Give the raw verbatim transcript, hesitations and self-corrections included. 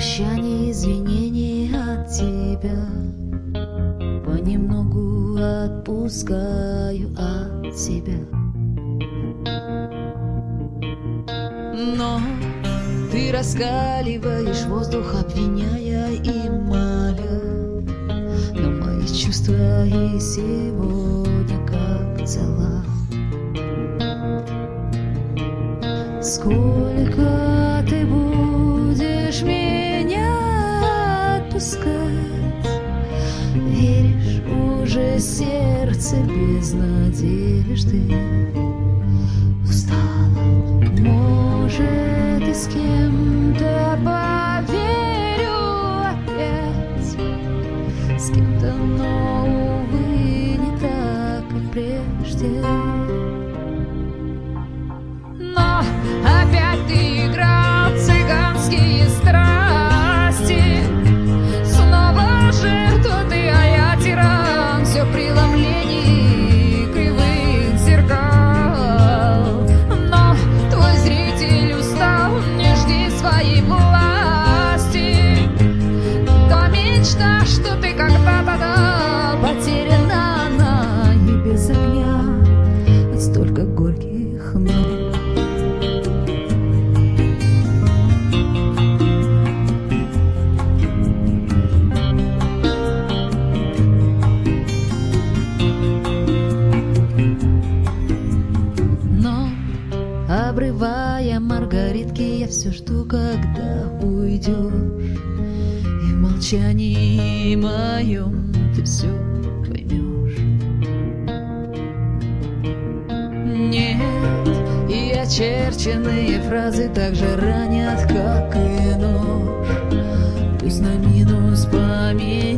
прощание, извинений от тебя. Понемногу отпускаю от себя. Но ты раскаливаешь воздух, обвиняя и моля. Но мои чувства и сегодня как цела. Сколько ты будешь меня отпускать? Веришь, уже сердце без надежды устало. Может, и с кем-то поверю опять, с кем-то, но, увы, не так, как прежде. Но опять ты играл цыганские страсти. Снова жертва ты, а я тиран. Все преломлений кривых зеркал. Но твой зритель устал, не жди своей власти. То мечта, что ты когда-то дал, потеряна она и без огня от столько горьких ног. Обрывая маргаритки, я все жду, когда уйдешь, и в молчании моем ты все поймешь. Нет, и очерченные фразы так же ранят, как и нож. Пусть на минус память